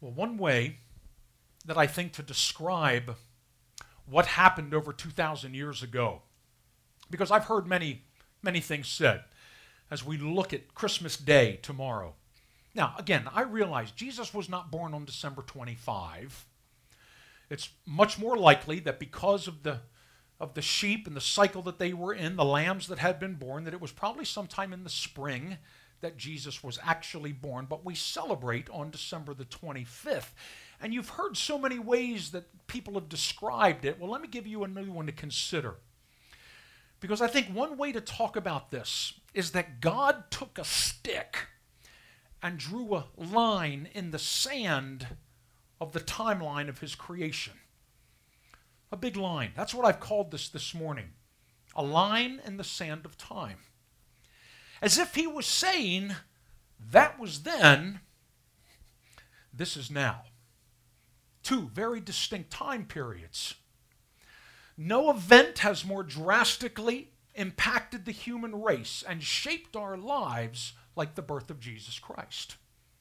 Well, one way that I think to describe what happened over 2,000 years ago, because I've heard many things said as we look at Christmas Day tomorrow. Now, again, I realize Jesus was not born on December 25. It's much more likely that because of the sheep and the cycle that they were in, the lambs that had been born, that it was probably sometime in the spring that Jesus was actually born, but we celebrate on December the 25th. And you've heard so many ways that people have described it. Well, let me give you a new one to consider. Because I think one way to talk about this is that God took a stick and drew a line in the sand of the timeline of his creation. A big line. That's what I've called this morning. A line in the sand of time. As if he was saying, that was then, this is now. Two very distinct time periods. No event has more drastically impacted the human race and shaped our lives like the birth of Jesus Christ.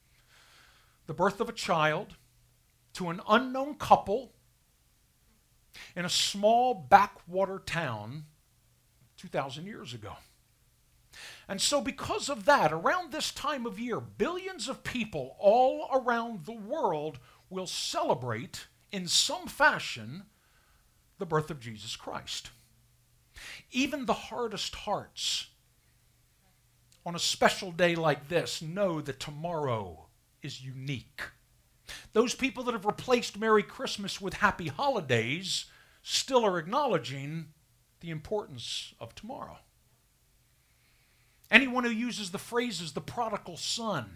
The birth of a child to an unknown couple in a small backwater town 2,000 years ago. And so because of that, around this time of year, billions of people all around the world will celebrate in some fashion the birth of Jesus Christ. Even the hardest hearts on a special day like this know that tomorrow is unique. Those people that have replaced Merry Christmas with Happy Holidays still are acknowledging the importance of tomorrow. Anyone who uses the phrases, the prodigal son,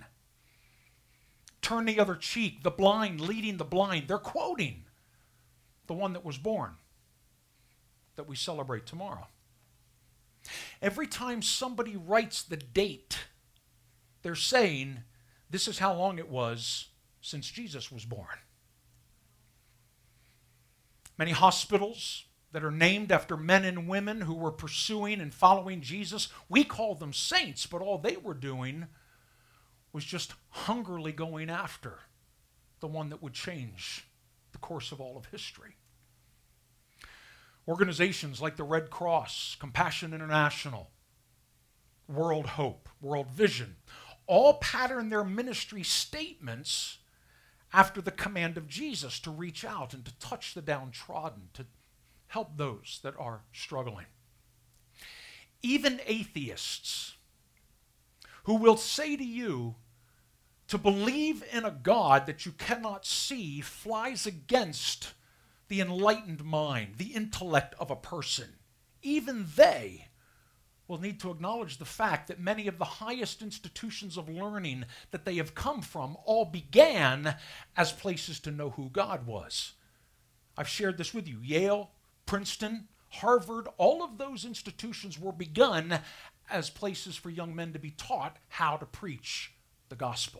turn the other cheek, the blind leading the blind, they're quoting the one that was born that we celebrate tomorrow. Every time somebody writes the date, they're saying, this is how long it was since Jesus was born. Many hospitals that are named after men and women who were pursuing and following Jesus, we call them saints, but all they were doing was just hungrily going after the one that would change the course of all of history. Organizations like the Red Cross, Compassion International, World Hope, World Vision, all pattern their ministry statements after the command of Jesus to reach out and to touch the downtrodden, to help those that are struggling. Even atheists who will say to you, to believe in a God that you cannot see flies against the enlightened mind, the intellect of a person. Even they will need to acknowledge the fact that many of the highest institutions of learning that they have come from all began as places to know who God was. I've shared this with you. Yale, Princeton, Harvard, all of those institutions were begun as places for young men to be taught how to preach the gospel.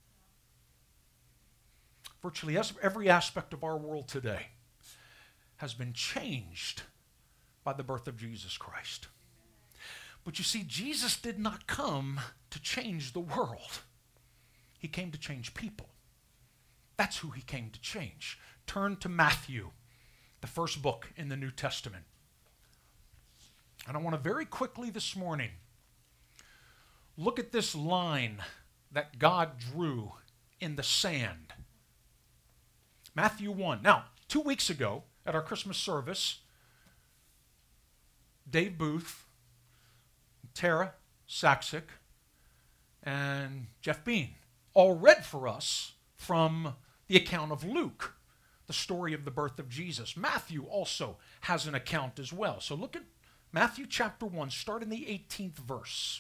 Virtually every aspect of our world today has been changed by the birth of Jesus Christ. But you see, Jesus did not come to change the world. He came to change people. That's who he came to change. Turn to Matthew, the first book in the New Testament. And I want to very quickly this morning look at this line that God drew in the sand. Matthew 1. Now, 2 weeks ago at our Christmas service, Dave Booth, Tara Saxick, and Jeff Bean all read for us from the account of Luke, the story of the birth of Jesus. Matthew also has an account as well. So look at Matthew chapter 1, start in the 18th verse.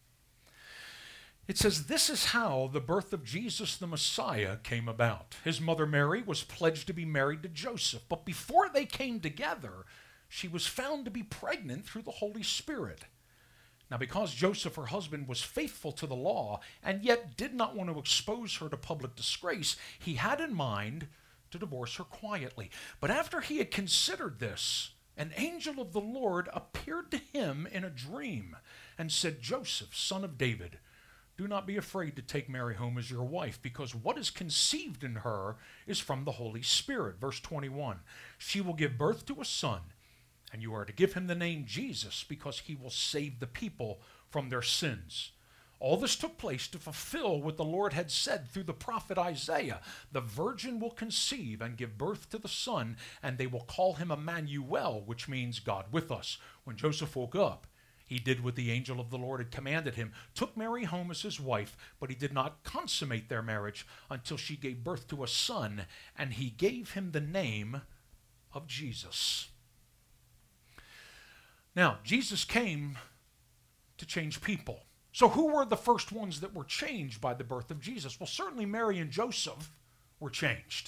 It says, "This is how the birth of Jesus the Messiah came about. His mother Mary was pledged to be married to Joseph, but before they came together, she was found to be pregnant through the Holy Spirit. Now, because Joseph, her husband, was faithful to the law and yet did not want to expose her to public disgrace, he had in mind to divorce her quietly. But after he had considered this, an angel of the Lord appeared to him in a dream and said, 'Joseph, son of David, do not be afraid to take Mary home as your wife, because what is conceived in her is from the Holy Spirit. Verse 21, she will give birth to a son, and you are to give him the name Jesus, because he will save the people from their sins. All this took place to fulfill what the Lord had said through the prophet Isaiah. The virgin will conceive and give birth to the son, and they will call him Emmanuel, which means God with us. When Joseph woke up, he did what the angel of the Lord had commanded him, took Mary home as his wife, but he did not consummate their marriage until she gave birth to a son, and he gave him the name of Jesus. Now, Jesus came to change people. So who were the first ones that were changed by the birth of Jesus? Well, certainly Mary and Joseph were changed.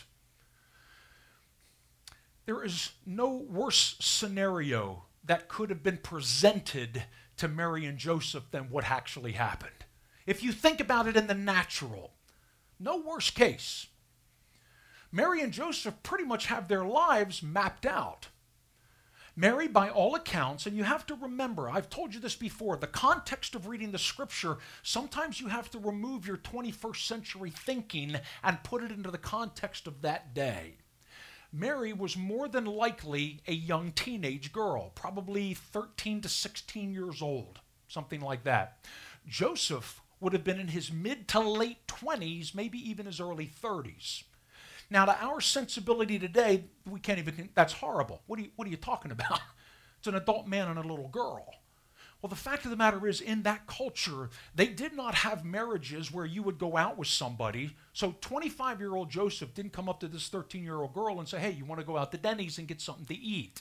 There is no worse scenario that could have been presented to Mary and Joseph than what actually happened. If you think about it in the natural, no worse case. Mary and Joseph pretty much have their lives mapped out. Mary, by all accounts, and you have to remember, I've told you this before, the context of reading the scripture, sometimes you have to remove your 21st century thinking and put it into the context of that day. Mary was more than likely a young teenage girl, probably 13 to 16 years old, something like that. Joseph would have been in his mid to late 20s, maybe even his early 30s. Now, to our sensibility today, we can't even, that's horrible. What are you talking about? It's an adult man and a little girl. Well, the fact of the matter is, in that culture, they did not have marriages where you would go out with somebody. So 25-year-old Joseph didn't come up to this 13-year-old girl and say, hey, you want to go out to Denny's and get something to eat?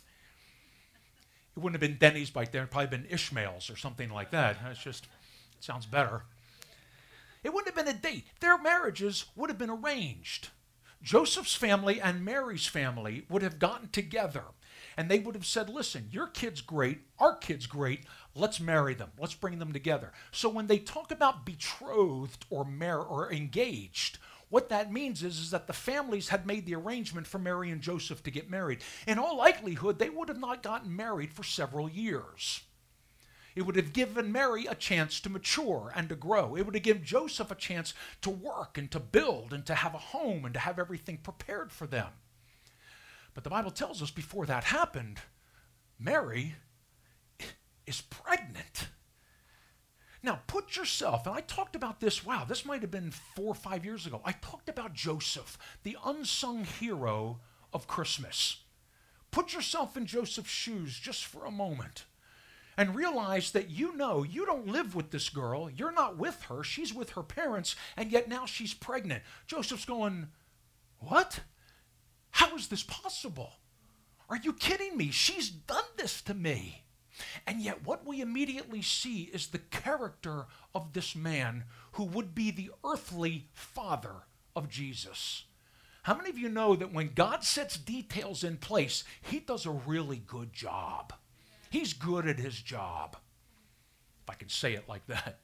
It wouldn't have been Denny's back there. It would probably been Ishmael's or something like that. It sounds better. It wouldn't have been a date. Their marriages would have been arranged. Joseph's family and Mary's family would have gotten together, and they would have said, listen, your kid's great, our kid's great, let's marry them, let's bring them together. So when they talk about betrothed or engaged, what that means is that the families had made the arrangement for Mary and Joseph to get married. In all likelihood, they would have not gotten married for several years. It would have given Mary a chance to mature and to grow. It would have given Joseph a chance to work and to build and to have a home and to have everything prepared for them. But the Bible tells us before that happened, Mary is pregnant. Now, put yourself, and I talked about this, this might have been 4 or 5 years ago. I talked about Joseph, the unsung hero of Christmas. Put yourself in Joseph's shoes just for a moment. And realize that you don't live with this girl. You're not with her. She's with her parents, and yet now she's pregnant. Joseph's going, what? How is this possible? Are you kidding me? She's done this to me. And yet what we immediately see is the character of this man who would be the earthly father of Jesus. How many of you know that when God sets details in place, he does a really good job? He's good at his job, if I can say it like that.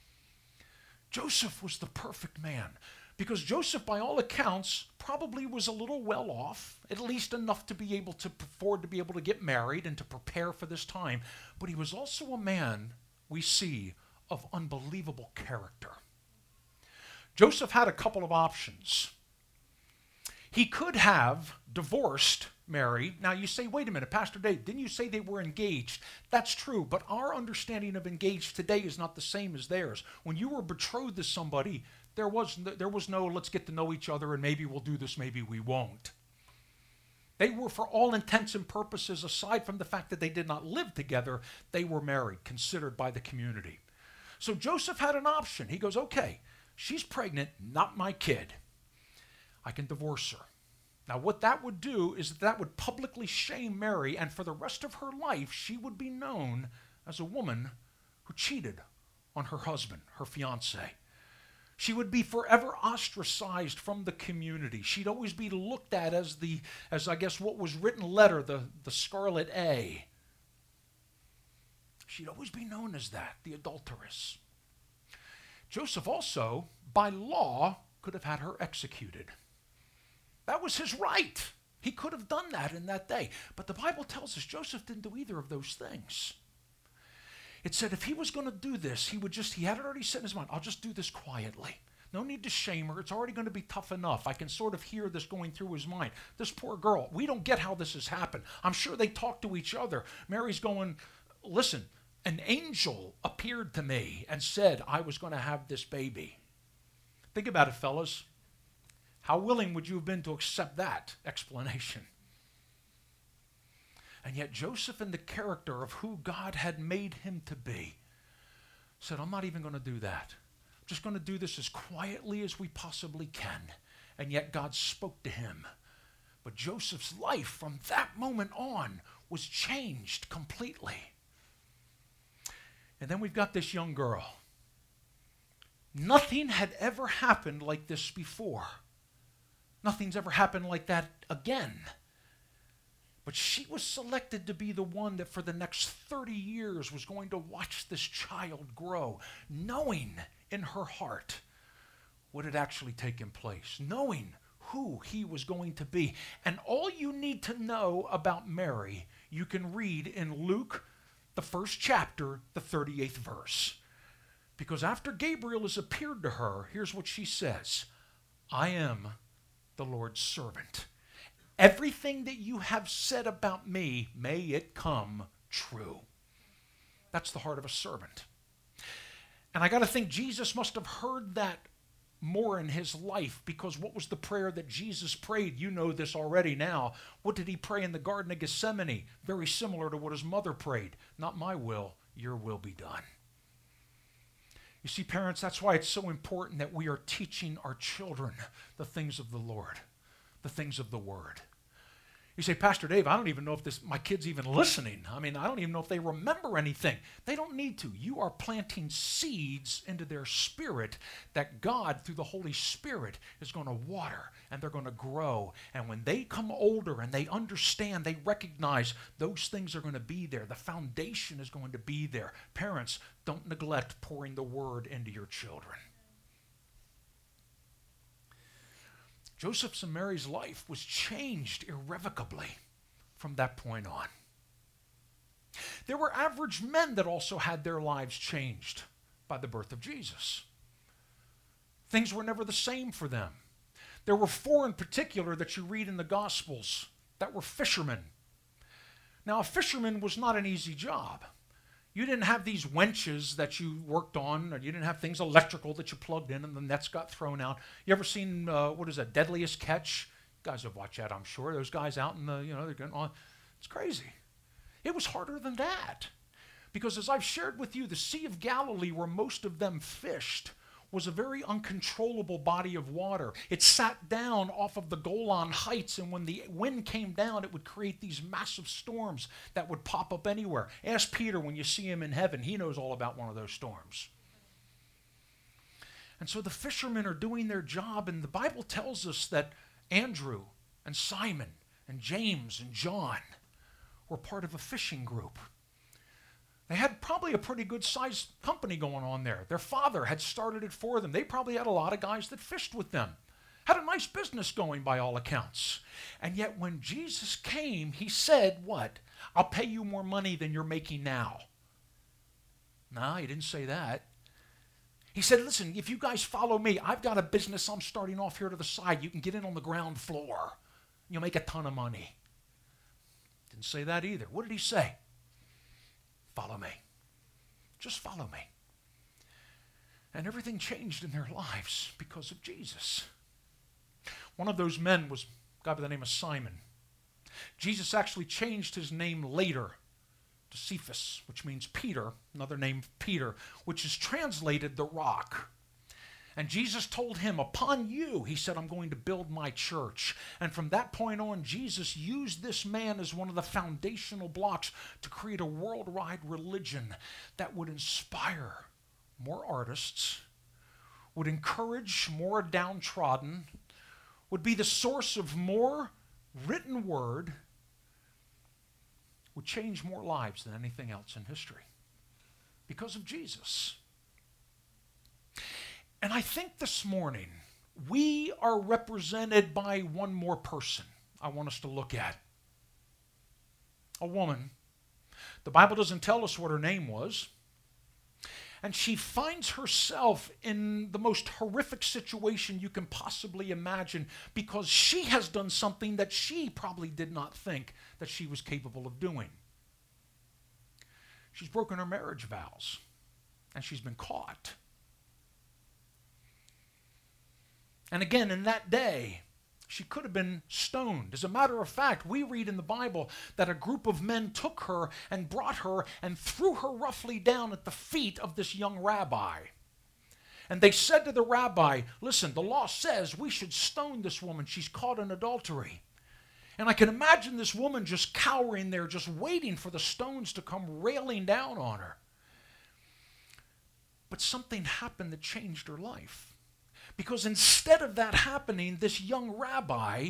Joseph was the perfect man because Joseph, by all accounts, probably was a little well off, at least enough to be able to afford to be able to get married and to prepare for this time. But he was also a man, we see, of unbelievable character. Joseph had a couple of options. He could have divorced Mary. Now you say, wait a minute, Pastor Dave, didn't you say they were engaged? That's true, but our understanding of engaged today is not the same as theirs. When you were betrothed to somebody, there was no let's get to know each other and maybe we'll do this, maybe we won't. They were, for all intents and purposes, aside from the fact that they did not live together, they were married, considered by the community. So Joseph had an option. He goes, okay, she's pregnant, not my kid. I can divorce her. Now, what that would do is that would publicly shame Mary, and for the rest of her life, she would be known as a woman who cheated on her husband, her fiancé. She would be forever ostracized from the community. She'd always be looked at as I guess what was written letter, the scarlet A. She'd always be known as that, the adulteress. Joseph also, by law, could have had her executed. That was his right. He could have done that in that day. But the Bible tells us Joseph didn't do either of those things. It said if he was going to do this, he had it already set in his mind, I'll just do this quietly. No need to shame her. It's already going to be tough enough. I can sort of hear this going through his mind. This poor girl, we don't get how this has happened. I'm sure they talk to each other. Mary's going, listen, an angel appeared to me and said I was going to have this baby. Think about it, fellas. How willing would you have been to accept that explanation? And yet Joseph, in the character of who God had made him to be, said, I'm not even going to do that. I'm just going to do this as quietly as we possibly can. And yet God spoke to him. But Joseph's life from that moment on was changed completely. And then we've got this young girl. Nothing had ever happened like this before. Nothing's ever happened like that again. But she was selected to be the one that for the next 30 years was going to watch this child grow, knowing in her heart what had actually taken place, knowing who he was going to be. And all you need to know about Mary, you can read in Luke, the 1st chapter, the 38th verse. Because after Gabriel has appeared to her, here's what she says, I am the Lord's servant. Everything that you have said about me, may it come true. That's the heart of a servant. And I got to think Jesus must have heard that more in his life, because what was the prayer that Jesus prayed? You know this already now. What did he pray in the Garden of Gethsemane? Very similar to what his mother prayed. Not my will, your will be done. You see, parents, that's why it's so important that we are teaching our children the things of the Lord, the things of the Word. You say, Pastor Dave, I don't even know if my kid's even listening. I mean, I don't even know if they remember anything. They don't need to. You are planting seeds into their spirit that God, through the Holy Spirit, is going to water, and they're going to grow. And when they come older and they understand, they recognize those things are going to be there. The foundation is going to be there. Parents, don't neglect pouring the Word into your children. Joseph's and Mary's life was changed irrevocably from that point on. There were average men that also had their lives changed by the birth of Jesus. Things were never the same for them. There were 4 in particular that you read in the Gospels that were fishermen. Now, a fisherman was not an easy job. You didn't have these wenches that you worked on, or you didn't have things electrical that you plugged in and the nets got thrown out. You ever seen, Deadliest Catch? You guys have watched that, I'm sure. Those guys out in they're going on. It's crazy. It was harder than that. Because as I've shared with you, the Sea of Galilee, where most of them fished, was a very uncontrollable body of water. It sat down off of the Golan Heights, and when the wind came down, it would create these massive storms that would pop up anywhere. Ask Peter when you see him in heaven. He knows all about one of those storms. And so the fishermen are doing their job, and the Bible tells us that Andrew and Simon and James and John were part of a fishing group. They had probably a pretty good-sized company going on there. Their father had started it for them. They probably had a lot of guys that fished with them. Had a nice business going by all accounts. And yet when Jesus came, he said, what? I'll pay you more money than you're making now. No, he didn't say that. He said, listen, if you guys follow me, I've got a business I'm starting off here to the side. You can get in on the ground floor. You'll make a ton of money. Didn't say that either. What did he say? Follow me. Just follow me. And everything changed in their lives because of Jesus. One of those men was a guy by the name of Simon. Jesus actually changed his name later to Cephas, which means Peter, another name Peter, which is translated the rock. And Jesus told him, upon you, he said, I'm going to build my church. And from that point on, Jesus used this man as one of the foundational blocks to create a worldwide religion that would inspire more artists, would encourage more downtrodden, would be the source of more written word, would change more lives than anything else in history because of Jesus. And I think this morning, we are represented by one more person I want us to look at. A woman. The Bible doesn't tell us what her name was. And she finds herself in the most horrific situation you can possibly imagine because she has done something that she probably did not think that she was capable of doing. She's broken her marriage vows, and she's been caught. And again, in that day, she could have been stoned. As a matter of fact, we read in the Bible that a group of men took her and brought her and threw her roughly down at the feet of this young rabbi. And they said to the rabbi, listen, the law says we should stone this woman. She's caught in adultery. And I can imagine this woman just cowering there, just waiting for the stones to come railing down on her. But something happened that changed her life. Because instead of that happening, this young rabbi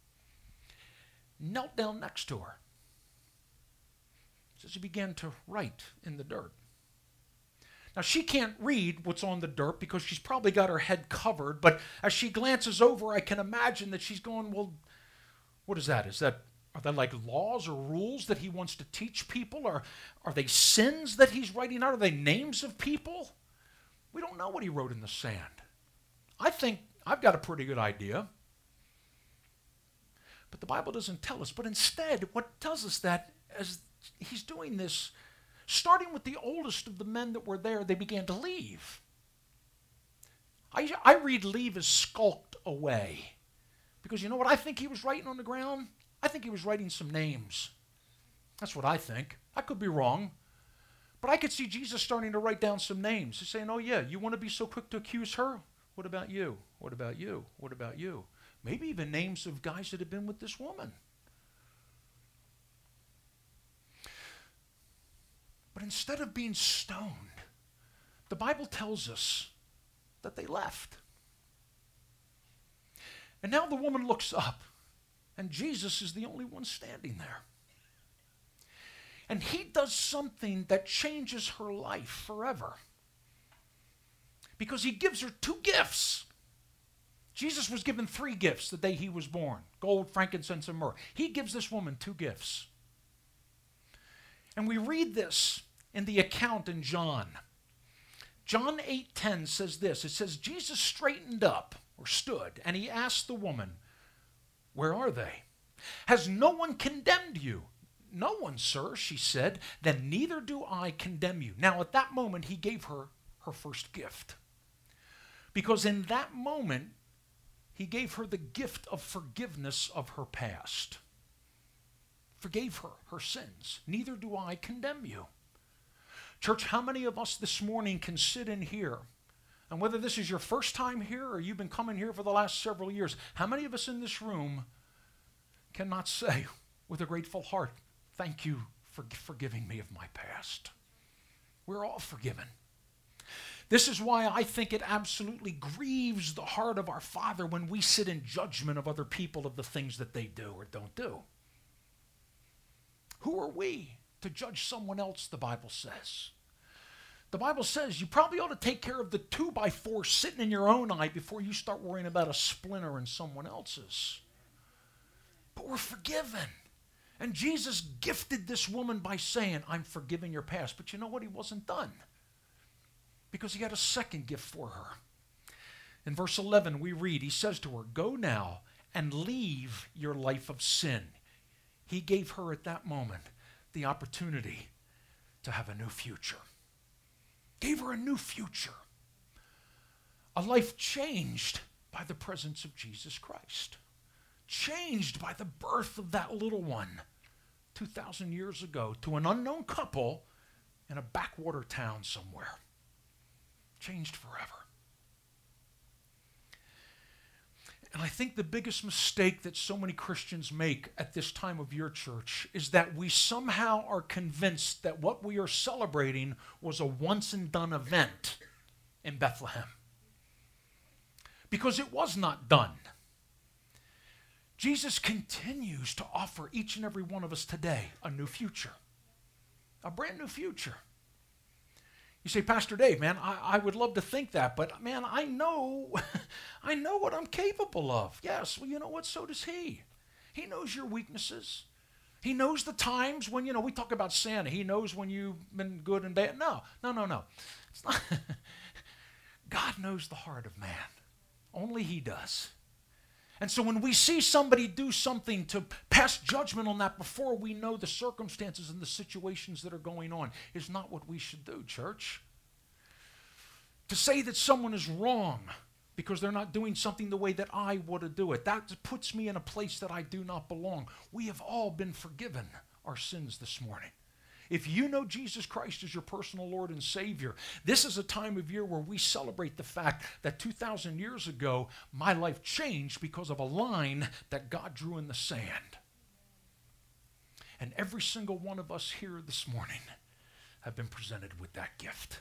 knelt down next to her. It says he began to write in the dirt. Now, she can't read what's on the dirt because she's probably got her head covered, but as she glances over, I can imagine that she's going, well, what is that? Are they like laws or rules that he wants to teach people? Or are they sins that he's writing out? Are they names of people? We don't know what he wrote in the sand. I think I've got a pretty good idea. But the Bible doesn't tell us. But instead, what tells us that as he's doing this, starting with the oldest of the men that were there, they began to leave. I read leave as skulked away. Because you know what I think he was writing on the ground? I think he was writing some names. That's what I think. I could be wrong. But I could see Jesus starting to write down some names. He's saying, oh yeah, you want to be so quick to accuse her? What about you? What about you? What about you? Maybe even names of guys that have been with this woman. But instead of being stoned, the Bible tells us that they left. And now the woman looks up, and Jesus is the only one standing there. And he does something that changes her life forever. Because he gives her 2 gifts. Jesus was given 3 gifts the day he was born. Gold, frankincense, and myrrh. He gives this woman 2 gifts. And we read this in the account in John. John 8:10 says this. It says, Jesus straightened up, or stood, and he asked the woman, where are they? Has no one condemned you? No one, sir, she said. Then neither do I condemn you. Now at that moment, he gave her her first gift. Because in that moment, he gave her the gift of forgiveness of her past. Forgave her her sins. Neither do I condemn you. Church, how many of us this morning can sit in here, and whether this is your first time here or you've been coming here for the last several years, how many of us in this room cannot say with a grateful heart, thank you for forgiving me of my past? We're all forgiven. This is why I think it absolutely grieves the heart of our Father when we sit in judgment of other people of the things that they do or don't do. Who are we to judge someone else, the Bible says? The Bible says you probably ought to take care of the 2x4 sitting in your own eye before you start worrying about a splinter in someone else's. But we're forgiven. And Jesus gifted this woman by saying, I'm forgiving your past. But you know what? He wasn't done. Because he had a second gift for her. In verse 11, we read, he says to her, go now and leave your life of sin. He gave her at that moment the opportunity to have a new future. Gave her a new future. A life changed by the presence of Jesus Christ. Changed by the birth of that little one 2,000 years ago to an unknown couple in a backwater town somewhere. Changed forever. And I think the biggest mistake that so many Christians make at this time of your church is that we somehow are convinced that what we are celebrating was a once and done event in Bethlehem. Because it was not done. Jesus continues to offer each and every one of us today a new future. A brand new future. You say, Pastor Dave, man, I would love to think that, but man, I know what I'm capable of. Yes, well, you know what? So does he. He knows your weaknesses. He knows the times when, we talk about Santa. He knows when you've been good and bad. No. It's not God knows the heart of man. Only He does. And so when we see somebody do something to pass judgment on that before we know the circumstances and the situations that are going on is not what we should do, church. To say that someone is wrong because they're not doing something the way that I would to do it, that puts me in a place that I do not belong. We have all been forgiven our sins this morning. If you know Jesus Christ as your personal Lord and Savior, this is a time of year where we celebrate the fact that 2,000 years ago, my life changed because of a line that God drew in the sand. And every single one of us here this morning have been presented with that gift.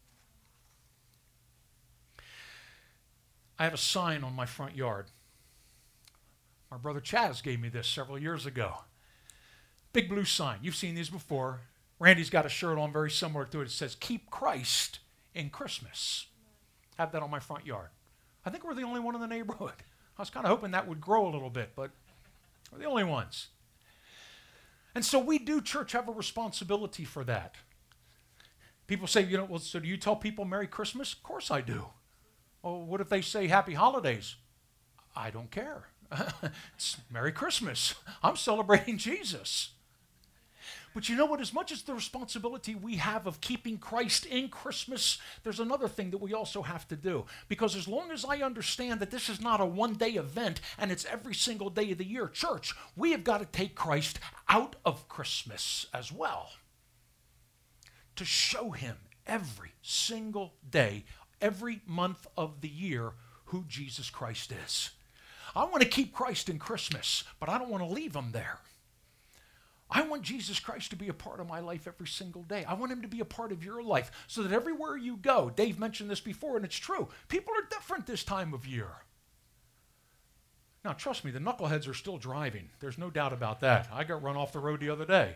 I have a sign on my front yard. My brother Chaz gave me this several years ago. Big blue sign. You've seen these before. Randy's got a shirt on very similar to it. It says, "Keep Christ in Christmas." I have that on my front yard. I think we're the only one in the neighborhood. I was kind of hoping that would grow a little bit, but we're the only ones. And so we do, church, have a responsibility for that. People say, well, so do you tell people Merry Christmas? Of course I do. Oh, what if they say Happy Holidays? I don't care. It's Merry Christmas. I'm celebrating Jesus. But you know what? As much as the responsibility we have of keeping Christ in Christmas, there's another thing that we also have to do. Because as long as I understand that this is not a one-day event and it's every single day of the year, church, we have got to take Christ out of Christmas as well. To show Him every single day, every month of the year, who Jesus Christ is. I want to keep Christ in Christmas, but I don't want to leave Him there. I want Jesus Christ to be a part of my life every single day. I want Him to be a part of your life so that everywhere you go, Dave mentioned this before, and it's true, people are different this time of year. Now, trust me, the knuckleheads are still driving. There's no doubt about that. I got run off the road the other day.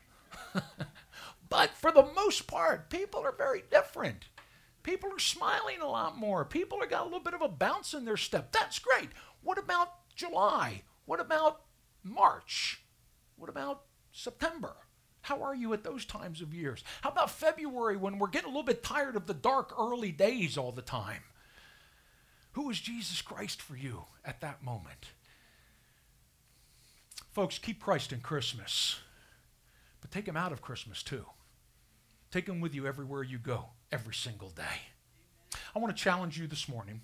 But for the most part, people are very different. People are smiling a lot more. People have got a little bit of a bounce in their step. That's great. What about July? What about March? What about September? How are you at those times of years? How about February, when we're getting a little bit tired of the dark early days all the time? Who is Jesus Christ for you at that moment? Folks, keep Christ in Christmas, but take Him out of Christmas too. Take Him with you everywhere you go, every single day. I want to challenge you this morning.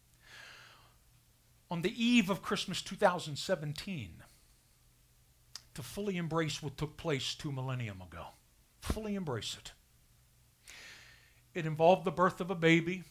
On the eve of Christmas 2017, to fully embrace what took place 2 millennia ago. Fully embrace it. It involved the birth of a baby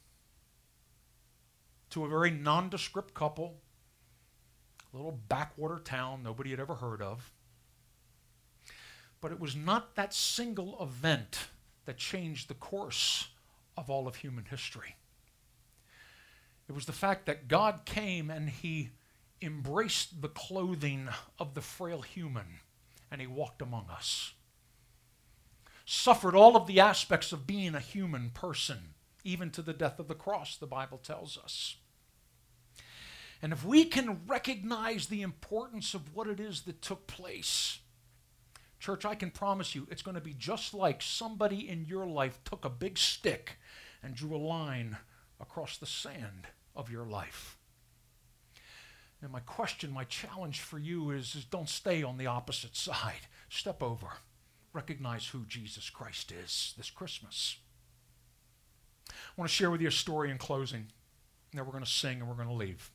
to a very nondescript couple, a little backwater town nobody had ever heard of. But it was not that single event that changed the course of all of human history. It was the fact that God came and He embraced the clothing of the frail human, and He walked among us. Suffered all of the aspects of being a human person, even to the death of the cross, the Bible tells us. And if we can recognize the importance of what it is that took place, church, I can promise you it's going to be just like somebody in your life took a big stick and drew a line across the sand of your life. And my question, my challenge for you is don't stay on the opposite side. Step over. Recognize who Jesus Christ is this Christmas. I want to share with you a story in closing. And then we're going to sing and we're going to leave.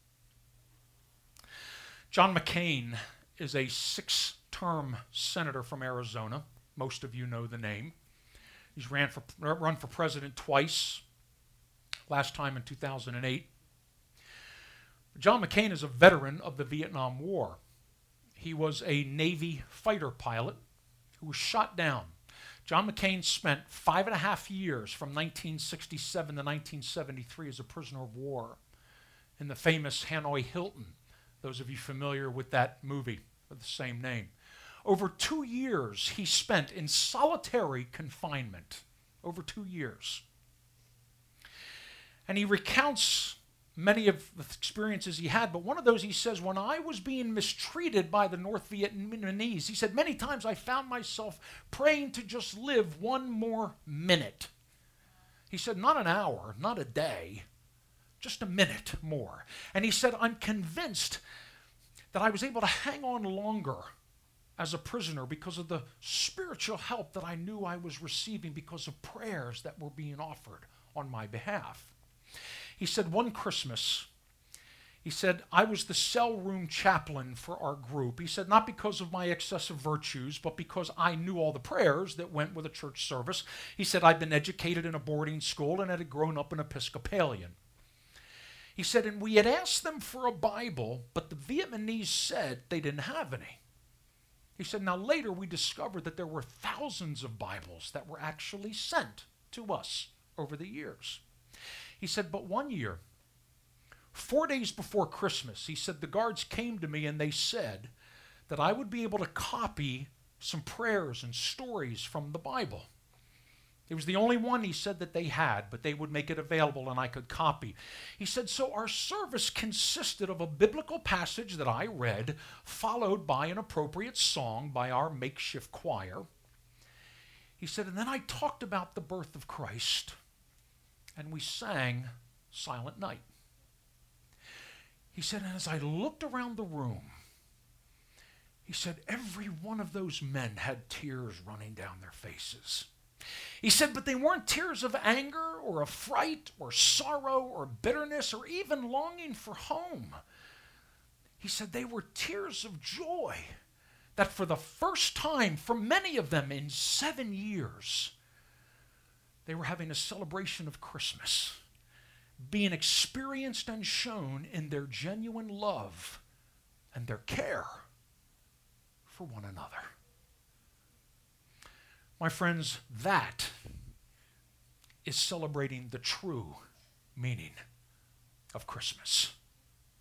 John McCain is a 6-term senator from Arizona. Most of you know the name. He's run for president twice, last time in 2008. John McCain is a veteran of the Vietnam War. He was a Navy fighter pilot who was shot down. John McCain spent 5.5 years from 1967 to 1973 as a prisoner of war in the famous Hanoi Hilton. Those of you familiar with that movie of the same name. Over 2 years he spent in solitary confinement. Over 2 years. And he recounts many of the experiences he had, but one of those he says, when I was being mistreated by the North Vietnamese, he said, many times I found myself praying to just live one more minute. He said, not an hour, not a day, just a minute more. And he said, I'm convinced that I was able to hang on longer as a prisoner because of the spiritual help that I knew I was receiving because of prayers that were being offered on my behalf. He said, one Christmas, he said, I was the cell room chaplain for our group. He said, not because of my excessive virtues, but because I knew all the prayers that went with a church service. He said, I'd been educated in a boarding school and had grown up an Episcopalian. He said, and we had asked them for a Bible, but the Vietnamese said they didn't have any. He said, now later we discovered that there were thousands of Bibles that were actually sent to us over the years. He said, but one year, 4 days before Christmas, he said, the guards came to me and they said that I would be able to copy some prayers and stories from the Bible. It was the only one, he said, that they had, but they would make it available and I could copy. He said, so our service consisted of a biblical passage that I read, followed by an appropriate song by our makeshift choir. He said, and then I talked about the birth of Christ, and we sang Silent Night. He said, and as I looked around the room, he said, every one of those men had tears running down their faces. He said, but they weren't tears of anger or of fright or sorrow or bitterness or even longing for home. He said they were tears of joy that for the first time, for many of them in 7 years, they were having a celebration of Christmas, being experienced and shown in their genuine love and their care for one another. My friends, that is celebrating the true meaning of Christmas.